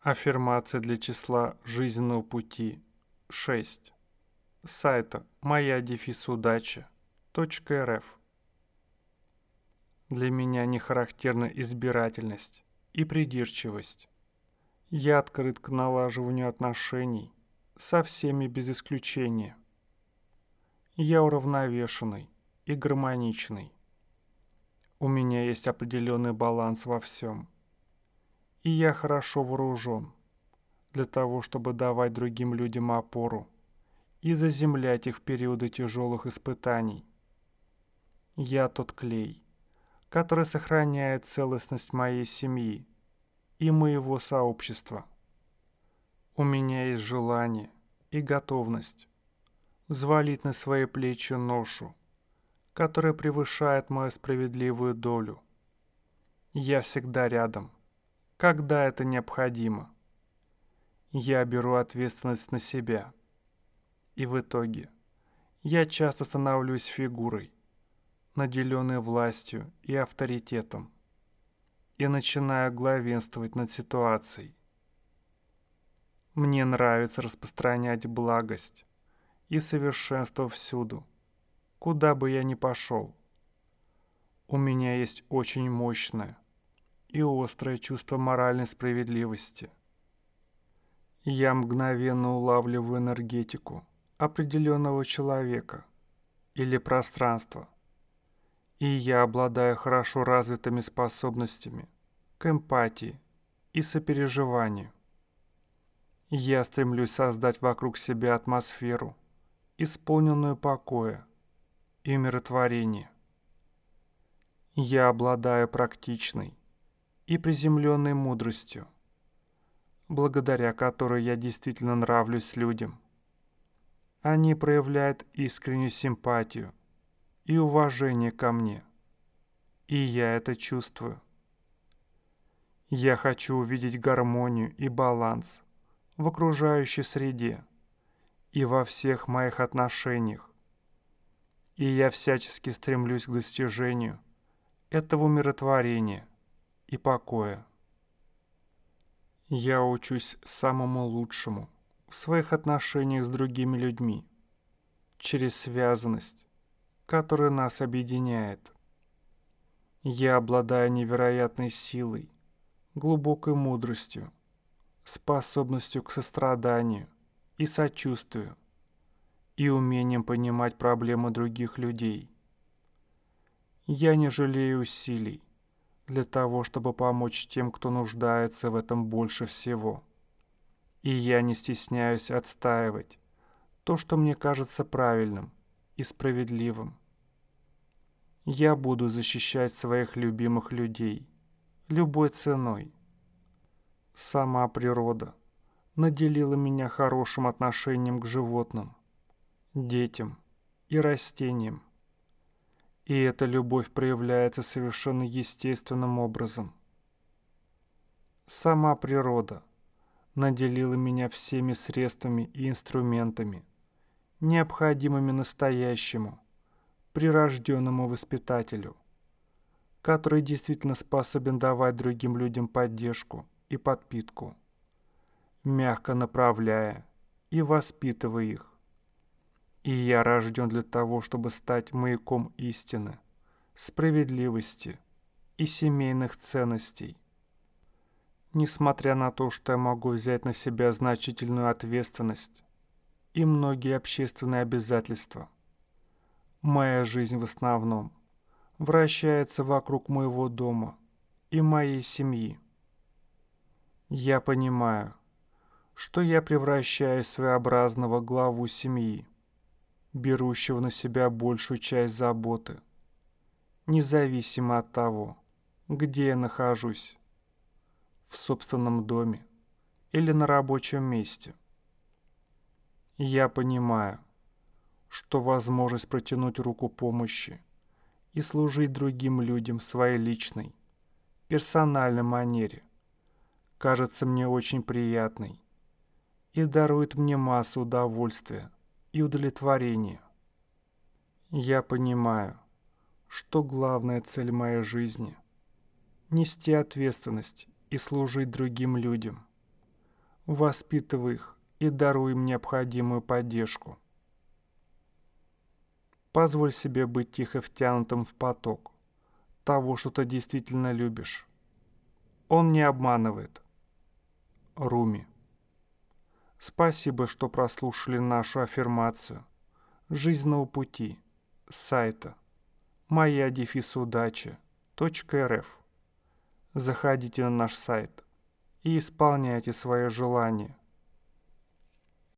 Аффирмации для числа жизненного пути 6. С сайта моя-удача.рф. Для меня не характерна избирательность и придирчивость. Я открыт к налаживанию отношений со всеми без исключения. Я уравновешенный и гармоничный. У меня есть определенный баланс во всем. И я хорошо вооружен для того, чтобы давать другим людям опору и заземлять их в периоды тяжелых испытаний. Я тот клей, который сохраняет целостность моей семьи и моего сообщества. У меня есть желание и готовность взвалить на свои плечи ношу, которая превышает мою справедливую долю. Я всегда рядом, когда это необходимо. Я беру ответственность на себя. И в итоге я часто становлюсь фигурой, наделенной властью и авторитетом, и начинаю главенствовать над ситуацией. Мне нравится распространять благость и совершенство всюду, куда бы я ни пошел. У меня есть очень мощное и острое чувство моральной справедливости. Я мгновенно улавливаю энергетику определенного человека или пространства, и я обладаю хорошо развитыми способностями к эмпатии и сопереживанию. Я стремлюсь создать вокруг себя атмосферу, исполненную покоя и умиротворения. Я обладаю практичной и приземленной мудростью, благодаря которой я действительно нравлюсь людям. Они проявляют искреннюю симпатию и уважение ко мне, и я это чувствую. Я хочу увидеть гармонию и баланс в окружающей среде и во всех моих отношениях, и я всячески стремлюсь к достижению этого умиротворения и покоя. Я учусь самому лучшему в своих отношениях с другими людьми, через связанность, которая нас объединяет. Я обладаю невероятной силой, глубокой мудростью, способностью к состраданию и сочувствию, и умением понимать проблемы других людей. Я не жалею усилий для того, чтобы помочь тем, кто нуждается в этом больше всего. И я не стесняюсь отстаивать то, что мне кажется правильным и справедливым. Я буду защищать своих любимых людей любой ценой. Сама природа наделила меня хорошим отношением к животным, детям и растениям. И эта любовь проявляется совершенно естественным образом. Сама природа наделила меня всеми средствами и инструментами, необходимыми настоящему, прирожденному воспитателю, который действительно способен давать другим людям поддержку и подпитку, мягко направляя и воспитывая их. И я рожден для того, чтобы стать маяком истины, справедливости и семейных ценностей. Несмотря на то, что я могу взять на себя значительную ответственность и многие общественные обязательства, моя жизнь в основном вращается вокруг моего дома и моей семьи. Я понимаю, что я превращаюсь в своеобразного главу семьи, берущего на себя большую часть заботы, независимо от того, где я нахожусь, в собственном доме или на рабочем месте. Я понимаю, что возможность протянуть руку помощи и служить другим людям в своей личной, персональной манере кажется мне очень приятной и дарует мне массу удовольствия и удовлетворения. Я понимаю, что главная цель моей жизни — нести ответственность и служить другим людям, Воспитывай их и даруй им необходимую поддержку. Позволь себе быть тихо втянутым в поток того, что ты действительно любишь. Он не обманывает. Руми. Спасибо, что прослушали нашу аффирмацию жизненного пути с сайта moya-удача.рф. Заходите на наш сайт и исполняйте свои желания.